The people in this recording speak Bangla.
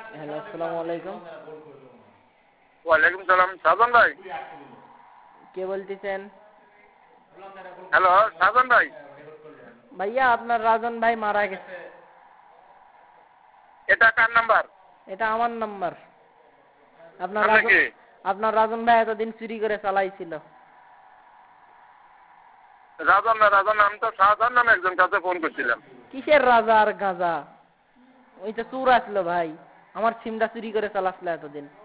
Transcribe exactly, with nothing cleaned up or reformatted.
হ্যালো, আসসালামু আলাইকুম। ওয়ালাইকুম সালাম। সাজন ভাই, কে বলতেছেন? হ্যালো সাজন ভাই। ভাইয়া, আপনার রাজন ভাই মারা গেছে। এটা কার নাম্বার? এটা আমার নাম্বার। আপনার আপনি রাজন কি আপনার রাজন ভাই এতদিন চুরি করে চালাইছিল। রাজন না? রাজন আমি তো শাহজাহান নামে একজন কাছে ফোন করছিলাম। কিসের রাজা আর গাঁজা? ওই তো চোর আসলো ভাই, আমার সিমটা চুরি করে চালাচ্ছিল এতদিন।